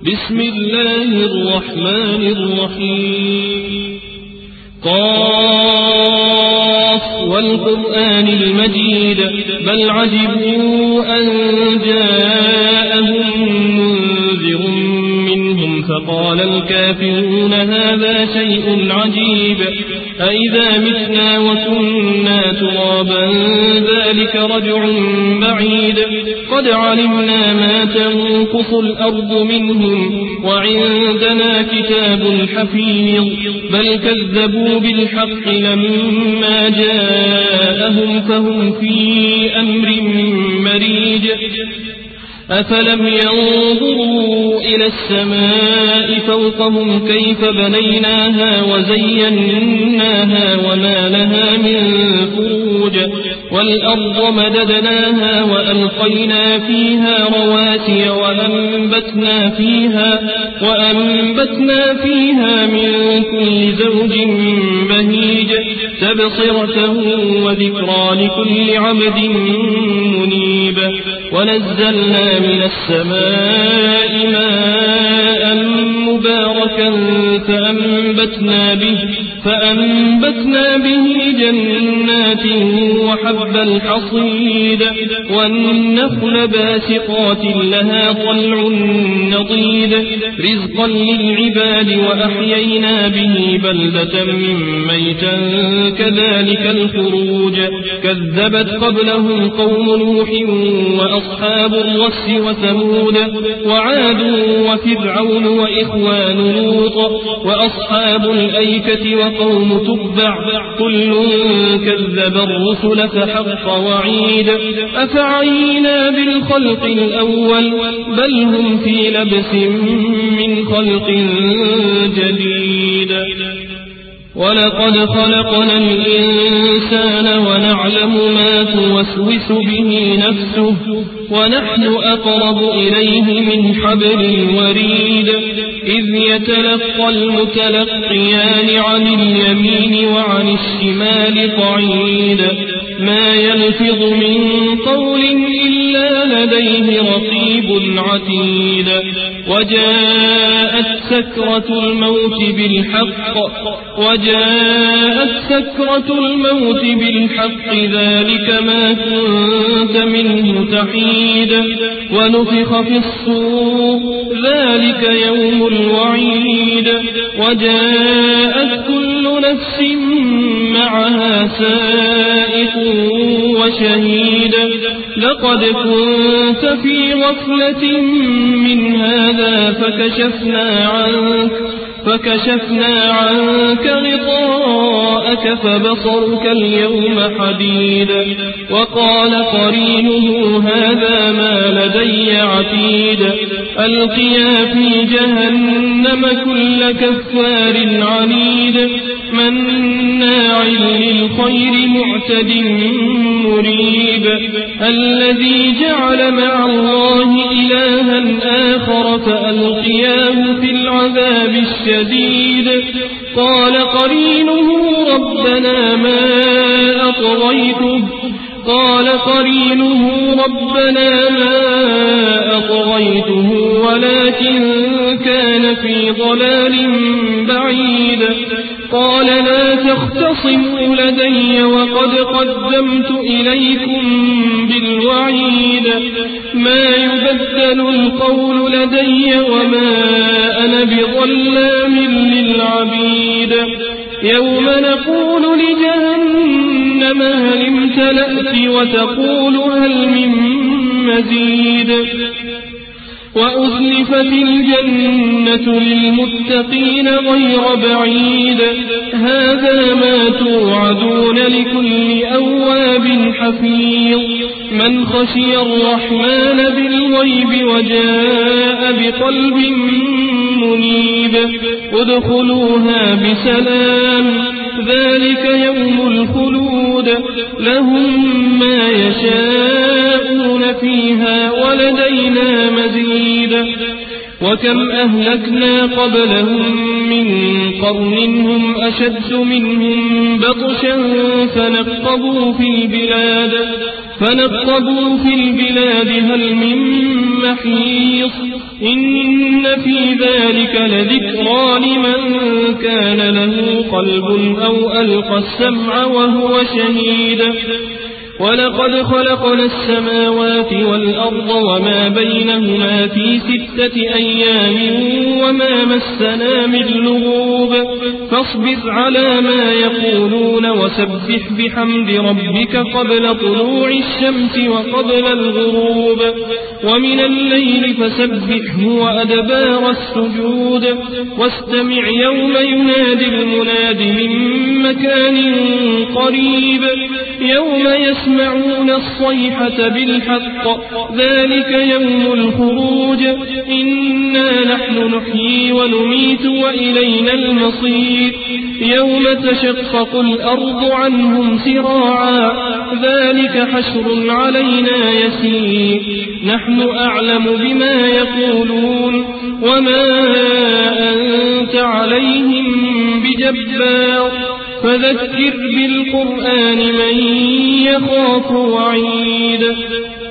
بسم الله الرحمن الرحيم قاف والقرآن المجيد بل عجبوا أن جاءهم منذر منهم فقال الكافرون هذا شيء عجيب أإذا متنا وكنا ترابا ذلك رجع بعيد قد علمنا ما تنقص الأرض منهم وعندنا كتاب حفيظ بل كذبوا بالحق لما جاءهم فهم في أمر مريج أفلم ينظروا إلى السماء فوقهم كيف بنيناها وزيناها وما لها من فروج والأرض مددناها وألقينا فيها رواسي وأنبتنا فيها من كل زوج بهيج تبصرة وذكرى لكل عبد منيب ونزلنا من السماء ماء مباركا فأنبتنا به جنات وحب الحصيد والنخل باسقات لها طلع نضيد رزقا للعباد وأحيينا به بلدة ميتا كذلك الخروج كذبت قبلهم قوم نوح وأصحاب الرس وثمود وعاد وفرعون وإخوان لوط وأصحاب الأيكة وقوم تبع كل كذب الرسل فحق وعيد أفعينا بالخلق الأول بل هم في لبس من خلق جديد ولقد خلقنا الإنسان ونعلم ما توسوس به نفسه ونحن أقرب إليه من حبل الوريد إذ يتلقى المتلقيان عن اليمين وعن الشمال قعيد ما يلفظ من قول إلا لديه رقيب عتيد وجاءت سكرة الموت بالحق ذلك ما كنت منه تحيد ونفخ في الصور ذلك يوم الوعيد وجاءت كل نفس معها سائق وشهيد لقد كنت في غفلة من هذا فكشفنا عنك غطاءك فبصرك اليوم حديد وقال قرينه هذا ما لدي عتيد ألقيا في جهنم كل كفار عنيد مناع للخير معتد مريب الذي جعل مع الله إلها آخر فألقياه في العذاب الشديد قال قرينه ربنا ما أطغيته ولكن كان في ضلال بعيد قال لا تختصموا لدي وقد قدمت إليكم بالوعيد ما يبدل القول لدي وما أنا بظلام للعبيد يوم نقول لجهنم هل امتلأت وتقول هل من مزيد وأزلفت الجنة للمتقين غير بعيد هذا ما توعدون لكل أواب حفيظ من خشي الرحمن بالغيب وجاء بقلب منيب ادخلوها بسلام ذلك يوم الخلود لهم ما يشاءون فيها ولدينا مزيد وكم أهلكنا قبلهم من قرن هم أشد منهم بطشا فنقبوا في البلاد هل من محيص إن في ذلك لذكرى لمن كان له قلب أو ألقى السمع وهو شهيد ولقد خلقنا السماوات والأرض وما بينهما في 6 أيام وما مسنا من لغوب فاصبر على ما يقولون وسبح بحمد ربك قبل طلوع الشمس وقبل الغروب ومن الليل فسبحه وأدبار السجود واستمع يوم ينادي المناد من مكان قريب يوم يسمعون الصيحة بالحق ذلك يوم الخروج إنا نحن نحيي ونميت وإلينا المصير يوم تشقق الأرض عنهم سراعا ذلك حشر علينا يسير نحن أعلم بما يقولون وما أنت عليهم بجبار فذكر بالقرآن من يخاف وعيد